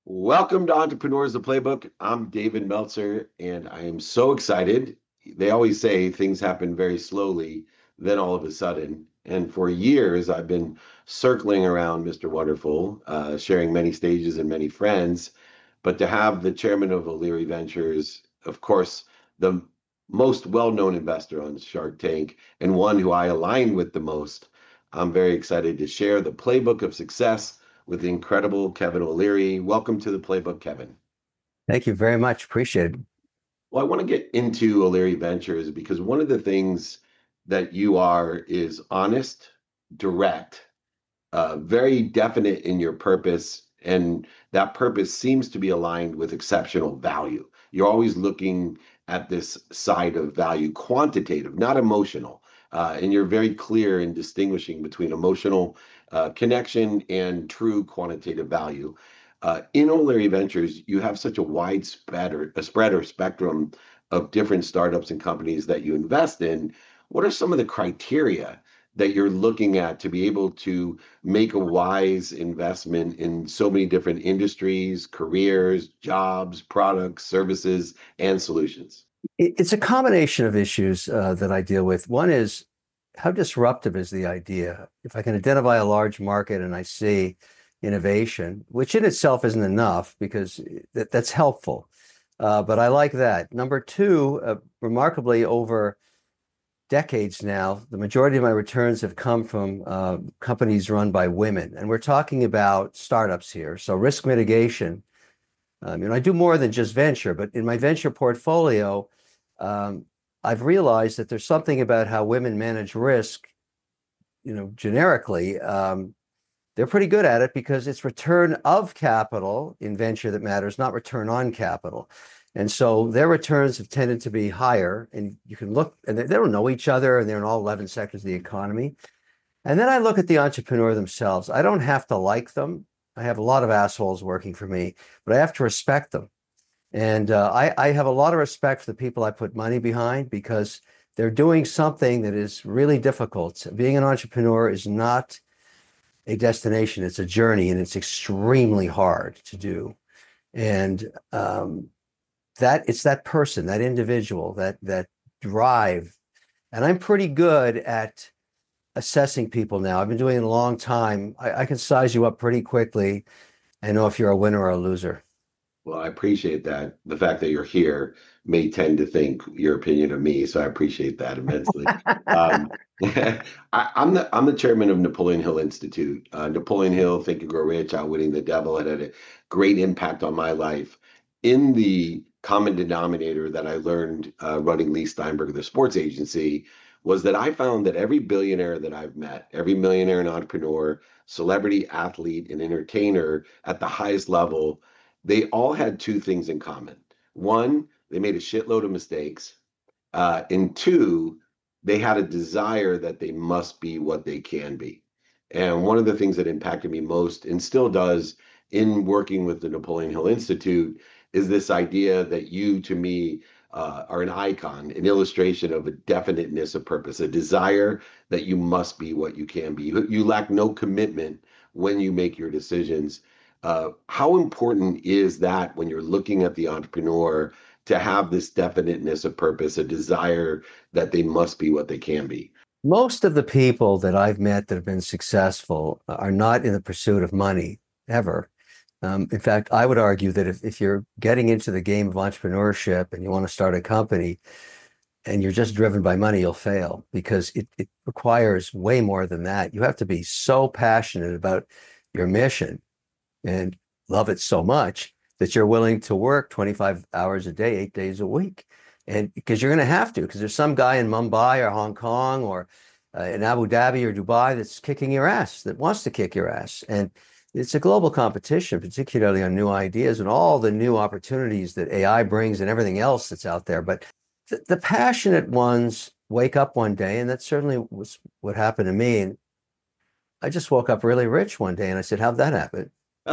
Welcome to Entrepreneurs the Playbook. I'm David Meltzer, and I am so excited. They always say things happen very slowly, then all of a sudden. And for years, I've been circling around Mr. Wonderful, sharing many stages and many friends. But to have the chairman of O'Leary Ventures, of course, the most well-known investor on Shark Tank, and one who I align with the most, I'm very excited to share the playbook of success with the incredible Kevin O'Leary. Welcome to the playbook, Kevin. Thank you very much. Appreciate it. Well, I want to get into O'Leary Ventures because one of the things that you are is honest, direct, very definite in your purpose, and that purpose seems to be aligned with exceptional value. You're always looking at this side of value, quantitative, not emotional. And you're very clear in distinguishing between emotional connection and true quantitative value. In O'Leary Ventures, you have such a wide spread or spectrum of different startups and companies that you invest in. What are some of the criteria that you're looking at to be able to make a wise investment in so many different industries, careers, jobs, products, services, and solutions? It's a combination of issues that I deal with. One is how disruptive is the idea? If I can identify a large market and I see innovation, which in itself isn't enough because that's helpful. But I like that. Number two, remarkably, over decades now, the majority of my returns have come from companies run by women. And we're talking about startups here. So risk mitigation. I do more than just venture, but in my venture portfolio, um, I've realized that there's something about how women manage risk, generically. They're pretty good at it because it's return of capital in venture that matters, not return on capital. And so their returns have tended to be higher. And you can look, and they don't know each other, and they're in all 11 sectors of the economy. And then I look at the entrepreneur themselves. I don't have to like them. I have a lot of assholes working for me, but I have to respect them. And I have a lot of respect for the people I put money behind because they're doing something that is really difficult. Being an entrepreneur is not a destination, it's a journey, and it's extremely hard to do. And that it's that person, that individual, that drive. And I'm pretty good at assessing people now. I've been doing it a long time. I can size you up pretty quickly and know if you're a winner or a loser. Well, I appreciate that. The fact that you're here may tend to think your opinion of me, so I appreciate that immensely. Um, I'm the chairman of Napoleon Hill Institute. Napoleon Hill, Think and Grow Rich, Outwitting the Devil, had a great impact on my life. In the common denominator that I learned running Lee Steinberg, the sports agency, was that I found that every billionaire that I've met, every millionaire and entrepreneur, celebrity, athlete, and entertainer at the highest level, they all had two things in common. One, they made a shitload of mistakes. And two, they had a desire that they must be what they can be. And one of the things that impacted me most and still does in working with the Napoleon Hill Institute is this idea that you, to me, are an icon, an illustration of a definiteness of purpose, a desire that you must be what you can be. You lack no commitment when you make your decisions. How important is that when you're looking at the entrepreneur to have this definiteness of purpose, a desire that they must be what they can be? Most of the people that I've met that have been successful are not in the pursuit of money ever. In fact, I would argue that if you're getting into the game of entrepreneurship and you want to start a company and you're just driven by money, you'll fail because it requires way more than that. You have to be so passionate about your mission and love it so much that you're willing to work 25 hours a day, 8 days a week. And because you're going to have to, because there's some guy in Mumbai or Hong Kong or in Abu Dhabi or Dubai that's kicking your ass, that wants to kick your ass. And it's a global competition, particularly on new ideas and all the new opportunities that AI brings and everything else that's out there. But the passionate ones wake up one day, and that certainly was what happened to me. And I just woke up really rich one day and I said, how'd that happen?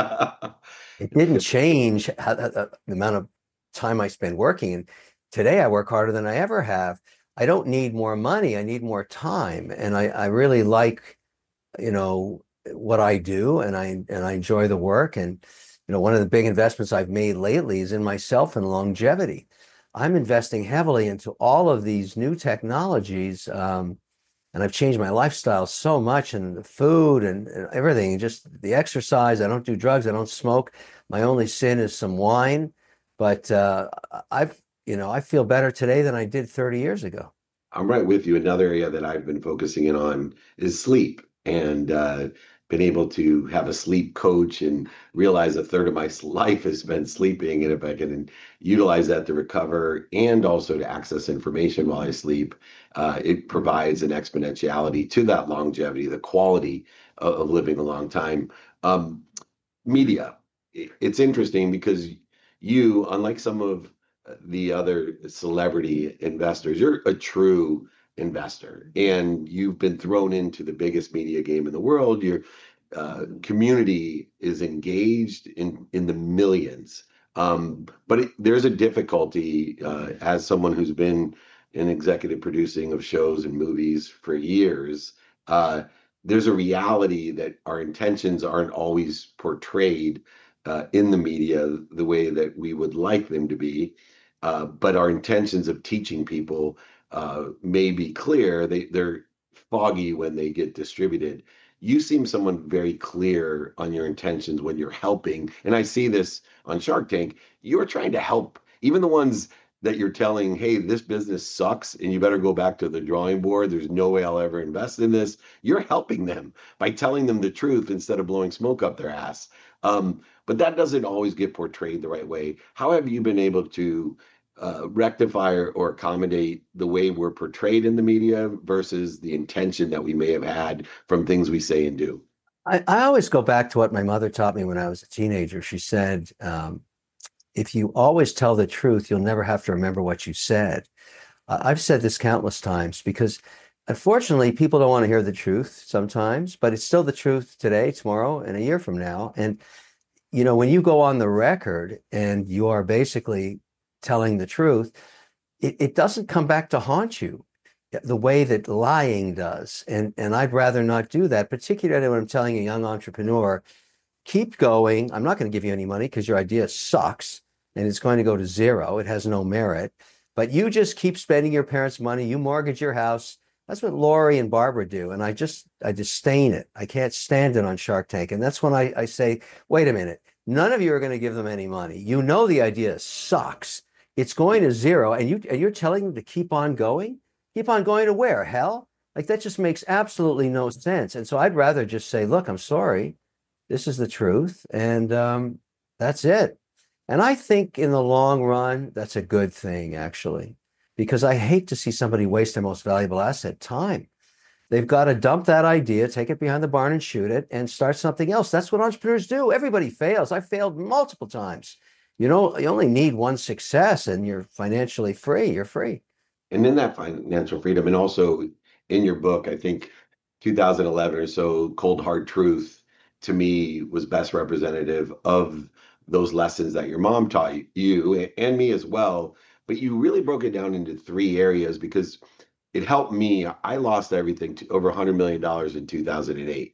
It didn't change the amount of time I spend working. And today I work harder than I ever have. I don't need more money. I need more time. And I really like, what I do and I enjoy the work. And, one of the big investments I've made lately is in myself and longevity. I'm investing heavily into all of these new technologies. And I've changed my lifestyle so much, and the food and everything, and just the exercise. I don't do drugs. I don't smoke. My only sin is some wine. But I've, I feel better today than I did 30 years ago. I'm right with you. Another area that I've been focusing in on is sleep, and been able to have a sleep coach and realize a third of my life is spent sleeping. And if I can utilize that to recover and also to access information while I sleep, it provides an exponentiality to that longevity, the quality of living a long time. Um, Media. It's interesting because you, unlike some of the other celebrity investors, you're a true investor and you've been thrown into the biggest media game in the world. Your community is engaged in the millions. But there's a difficulty as someone who's been in executive producing of shows and movies for years. There's a reality that our intentions aren't always portrayed in the media the way that we would like them to be. But our intentions of teaching people may be clear. They're foggy when they get distributed. You seem someone very clear on your intentions when you're helping. And I see this on Shark Tank. You're trying to help, even the ones that you're telling, hey, this business sucks and you better go back to the drawing board. There's no way I'll ever invest in this. You're helping them by telling them the truth instead of blowing smoke up their ass. But that doesn't always get portrayed the right way. How have you been able to rectify or accommodate the way we're portrayed in the media versus the intention that we may have had from things we say and do? I always go back to what my mother taught me when I was a teenager. She said, if you always tell the truth, you'll never have to remember what you said. I've said this countless times because unfortunately, people don't want to hear the truth sometimes, but it's still the truth today, tomorrow, and a year from now. And, when you go on the record and you are basically telling the truth, it doesn't come back to haunt you the way that lying does. And I'd rather not do that, particularly when I'm telling a young entrepreneur, keep going. I'm not going to give you any money because your idea sucks and it's going to go to zero. It has no merit, but you just keep spending your parents' money. You mortgage your house. That's what Lori and Barbara do. And I disdain it. I can't stand it on Shark Tank. And that's when I say, wait a minute, none of you are going to give them any money. The idea sucks. It's going to zero. And you're telling them to keep on going? Keep on going to where? Hell? Like that just makes absolutely no sense. And so I'd rather just say, look, I'm sorry. This is the truth. And that's it. And I think in the long run, that's a good thing, actually, because I hate to see somebody waste their most valuable asset, time. They've got to dump that idea, take it behind the barn and shoot it and start something else. That's what entrepreneurs do. Everybody fails. I failed multiple times. You only need one success and you're financially free. You're free. And in that financial freedom, and also in your book, I think 2011 or so, Cold Hard Truth to me was best representative of those lessons that your mom taught you and me as well. But you really broke it down into three areas because it helped me. I lost everything to over $100 million in 2008.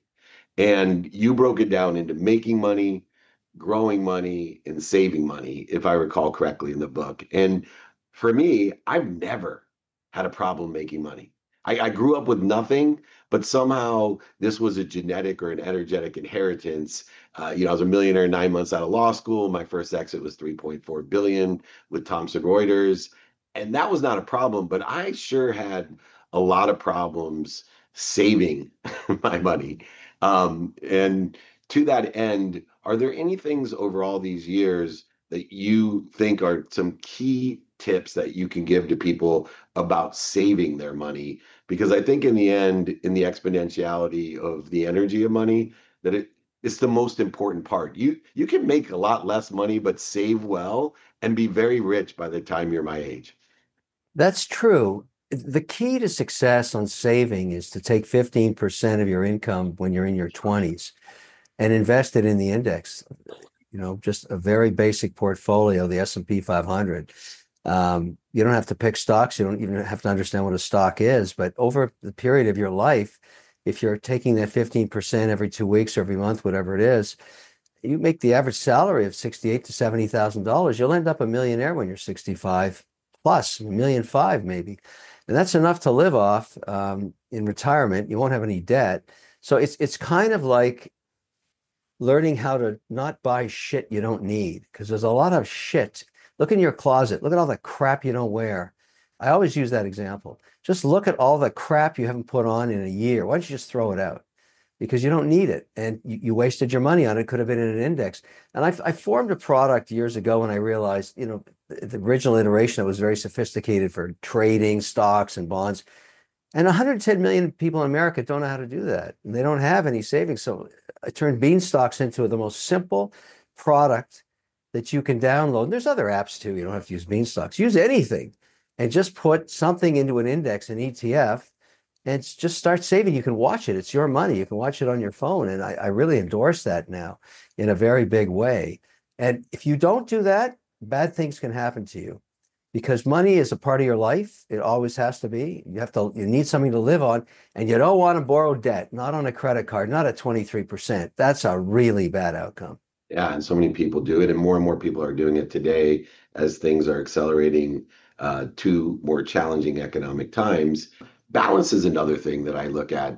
And you broke it down into making money, growing money, and saving money, if I recall correctly in the book. And for me, I've never had a problem making money. I grew up with nothing, but somehow this was a genetic or an energetic inheritance. I was a millionaire 9 months out of law school. My first exit was 3.4 billion with Thomson Reuters. And that was not a problem, but I sure had a lot of problems saving my money. And to that end, are there any things over all these years that you think are some key tips that you can give to people about saving their money? Because I think in the end, in the exponentiality of the energy of money, that it's the most important part. You can make a lot less money, but save well and be very rich by the time you're my age. That's true. The key to success on saving is to take 15% of your income when you're in your 20s and invest it in the index, just a very basic portfolio, the S&P 500. You don't have to pick stocks. You don't even have to understand what a stock is. But over the period of your life, if you're taking that 15% every 2 weeks or every month, whatever it is, you make the average salary of 68 to $70,000, you'll end up a millionaire when you're 65 plus, 1.5 million maybe. And that's enough to live off in retirement. You won't have any debt. So it's kind of like learning how to not buy shit you don't need, because there's a lot of shit. Look in your closet. Look at all the crap you don't wear. I always use that example. Just look at all the crap you haven't put on in a year. Why don't you just throw it out? Because you don't need it, and you wasted your money on it. Could have been in an index. And I formed a product years ago when I realized, the original iteration that was very sophisticated for trading stocks and bonds. And 110 million people in America don't know how to do that. And they don't have any savings. So I turned Beanstox into the most simple product that you can download. And there's other apps too. You don't have to use Beanstox. Use anything and just put something into an index, an ETF, and just start saving. You can watch it. It's your money. You can watch it on your phone. And I really endorse that now in a very big way. And if you don't do that, bad things can happen to you, because money is a part of your life. It always has to be. You need something to live on, and you don't want to borrow debt, not on a credit card, not at 23%. That's a really bad outcome. Yeah, and so many people do it, and more people are doing it today as things are accelerating to more challenging economic times. Balance is another thing that I look at.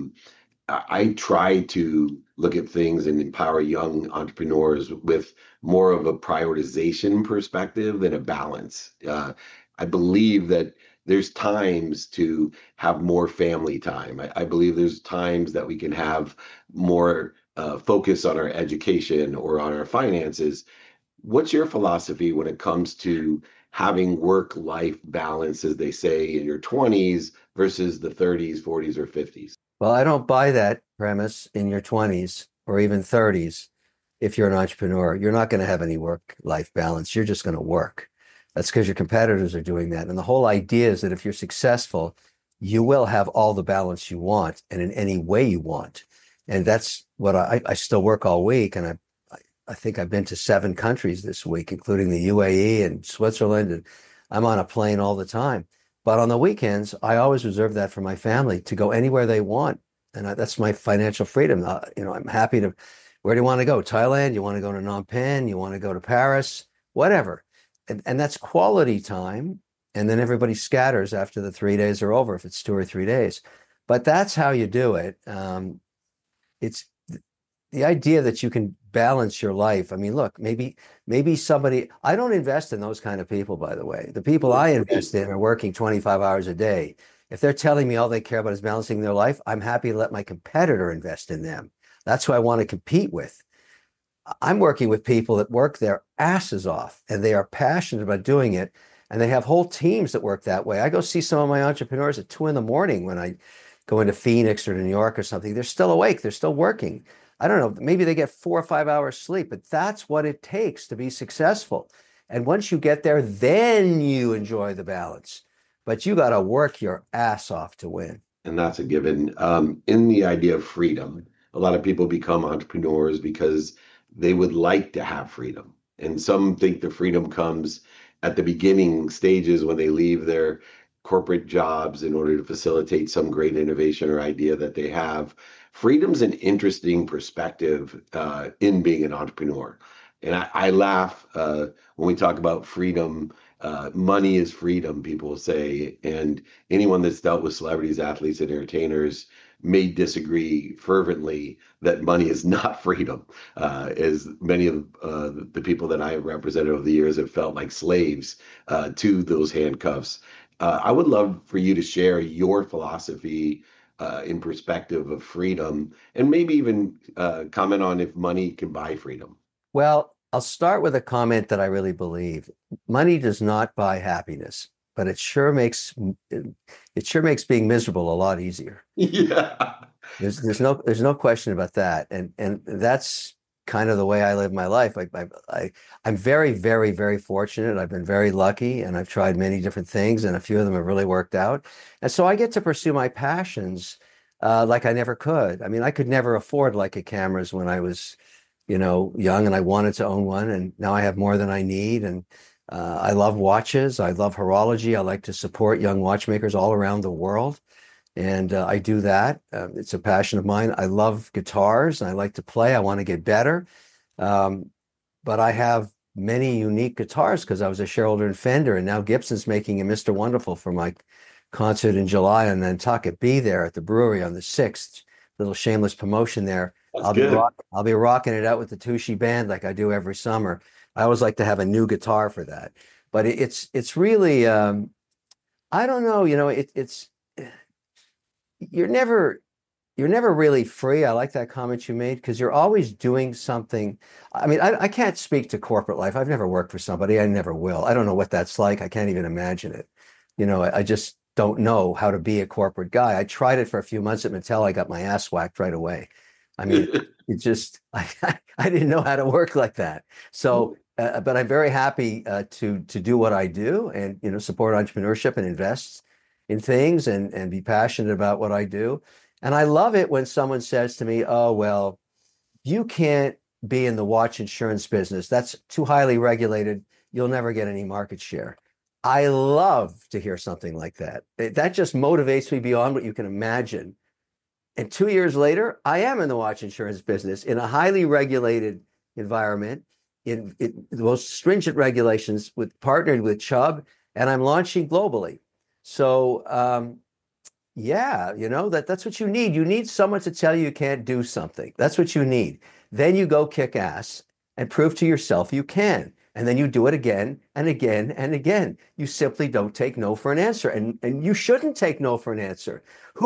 I try to look at things and empower young entrepreneurs with more of a prioritization perspective than a balance. I believe that there's times to have more family time. I believe there's times that we can have more focus on our education or on our finances. What's your philosophy when it comes to having work-life balance, as they say, in your 20s versus the 30s, 40s, or 50s? Well, I don't buy that premise. In your 20s or even 30s, if you're an entrepreneur, you're not going to have any work-life balance. You're just going to work. That's because your competitors are doing that. And the whole idea is that if you're successful, you will have all the balance you want and in any way you want. And that's what I still work all week. And I think I've been to 7 countries this week, including the UAE and Switzerland. And I'm on a plane all the time. But on the weekends, I always reserve that for my family to go anywhere they want. And that's my financial freedom. I'm happy to, where do you want to go? Thailand? You want to go to Phnom Penh? You want to go to Paris? Whatever. And that's quality time. And then everybody scatters after the 3 days are over, if it's 2 or 3 days. But that's how you do it. It's the idea that you can balance your life. I mean, look, maybe somebody, I don't invest in those kind of people, by the way. The people I invest in are working 25 hours a day. If they're telling me all they care about is balancing their life, I'm happy to let my competitor invest in them. That's who I want to compete with. I'm working with people that work their asses off, and they are passionate about doing it. And they have whole teams that work that way. I go see some of my entrepreneurs at 2 a.m. when I go into Phoenix or New York or something. They're still awake. They're still working. I don't know, maybe they get 4 or 5 hours sleep, but that's what it takes to be successful. And once you get there, then you enjoy the balance. But you got to work your ass off to win. And that's a given. In the idea of freedom, a lot of people become entrepreneurs because they would like to have freedom. And some think the freedom comes at the beginning stages when they leave their corporate jobs in order to facilitate some great innovation or idea that they have. Freedom's an interesting perspective in being an entrepreneur. And I laugh when we talk about freedom. Money is freedom, people say. And anyone that's dealt with celebrities, athletes, and entertainers may disagree fervently that money is not freedom, as many of the people that I have represented over the years have felt like slaves to those handcuffs. I would love for you to share your philosophy in perspective of freedom, and maybe even comment on if money can buy freedom. Well, I'll start with a comment that I really believe. Money does not buy happiness, but it sure makes being miserable a lot easier. Yeah. There's no question about that. And that's kind of the way I live my life. I'm very, very, very fortunate. I've been very lucky, and I've tried many different things, and a few of them have really worked out. And so I get to pursue my passions like I never could. I mean, I could never afford Leica cameras when I was, young, and I wanted to own one. And now I have more than I need. And I love watches. I love horology. I like to support young watchmakers all around the world. And I do that. It's a passion of mine. I love guitars and I like to play. I want to get better. Um, but I have many unique guitars because I was a shareholder in Fender, and now Gibson's making a Mr. Wonderful for my concert in July in Nantucket. Be there at the brewery on the 6th. Little shameless promotion there. That's good. I'll be rocking it out with the Tushy band like I do every summer. I always like to have a new guitar for that. But it's really I don't know, it's you're never you're never really free. I like that comment you made because you're always doing something. I mean, I can't speak to corporate life. I've never worked for somebody. I never will. I don't know what that's like. I can't even imagine it. I just don't know how to be a corporate guy. I tried it for a few months at Mattel. I got my ass whacked right away. I mean, it just, I didn't know how to work like that. So, but I'm very happy to do what I do and, support entrepreneurship and invest in things and be passionate about what I do. And I love it when someone says to me, oh, well, you can't be in the watch insurance business. That's too highly regulated. You'll never get any market share. I love to hear something like that. That just motivates me beyond what you can imagine. And 2 years later, I am in the watch insurance business in a highly regulated environment, in the most stringent regulations, with partnered with Chubb, and I'm launching globally. So yeah, that's what you need. You need someone to tell you can't do something. That's what you need. Then you go kick ass and prove to yourself you can. And then you do it again and again and again. You simply don't take no for an answer. And you shouldn't take no for an answer.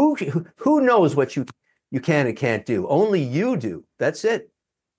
Who knows what you can and can't do? Only you do. That's it.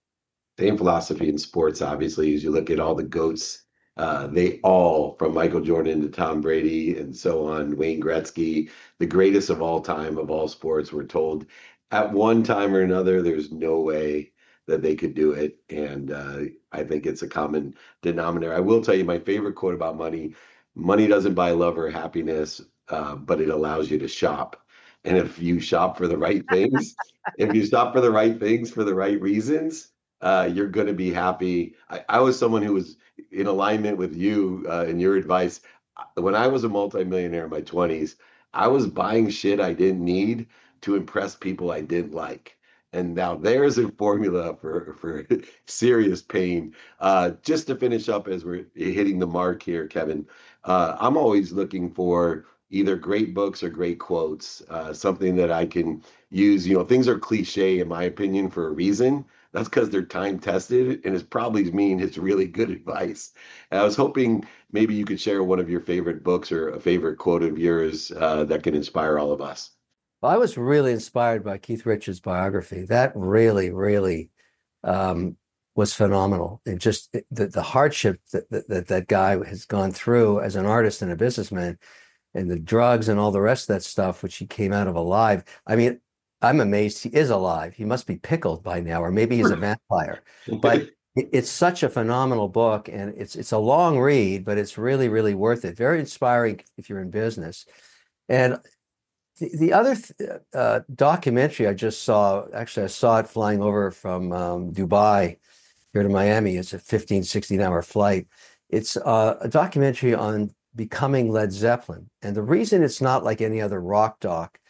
Same philosophy in sports, obviously, as you look at all the GOATs, they all, from Michael Jordan to Tom Brady and so on, Wayne Gretzky, the greatest of all time of all sports, were told at one time or another, there's no way that they could do it. And I think it's a common denominator. I will tell you my favorite quote about money: money doesn't buy love or happiness, but it allows you to shop. And if you shop for the right things, if you shop for the right things for the right reasons, you're going to be happy. I was someone who was in alignment with you and your advice. When I was a multimillionaire in my 20s, I was buying shit I didn't need to impress people I didn't like. And now there's a formula for serious pain. Just to finish up as we're hitting the mark here, Kevin, I'm always looking for either great books or great quotes, something that I can use. Things are cliche, in my opinion, for a reason. That's because they're time tested, and it's probably mean it's really good advice. And I was hoping maybe you could share one of your favorite books or a favorite quote of yours that can inspire all of us. Well, I was really inspired by Keith Richards' biography. That really, really um, was phenomenal. And just the hardship that guy has gone through as an artist and a businessman, and the drugs and all the rest of that stuff, which he came out of alive. I mean, I'm amazed he is alive. He must be pickled by now, or maybe he's a vampire. But it's such a phenomenal book, and it's a long read, but it's really, really worth it. Very inspiring if you're in business. And the other documentary I just saw, actually, I saw it flying over from Dubai here to Miami. It's a 15, 16-hour flight. It's a documentary on becoming Led Zeppelin. And the reason it's not like any other rock doc,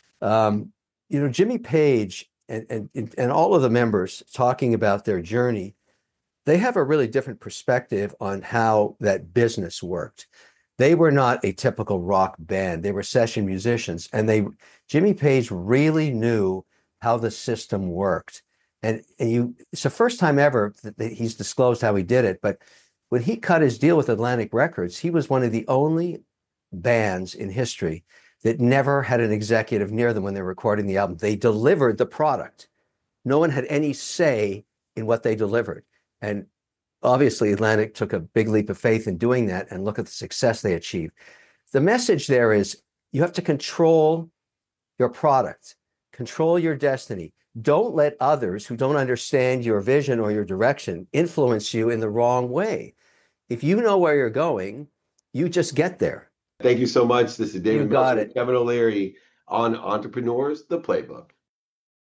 Jimmy Page and all of the members talking about their journey, they have a really different perspective on how that business worked. They were not a typical rock band. They were session musicians, and Jimmy Page really knew how the system worked. And it's the first time ever that he's disclosed how he did it. But when he cut his deal with Atlantic Records, he was one of the only bands in history that never had an executive near them when they were recording the album. They delivered the product. No one had any say in what they delivered. And obviously, Atlantic took a big leap of faith in doing that, and look at the success they achieved. The message there is you have to control your product, control your destiny. Don't let others who don't understand your vision or your direction influence you in the wrong way. If you know where you're going, you just get there. Thank you so much. This is You David got Meltzer it. and Kevin O'Leary on Entrepreneurs, the Playbook.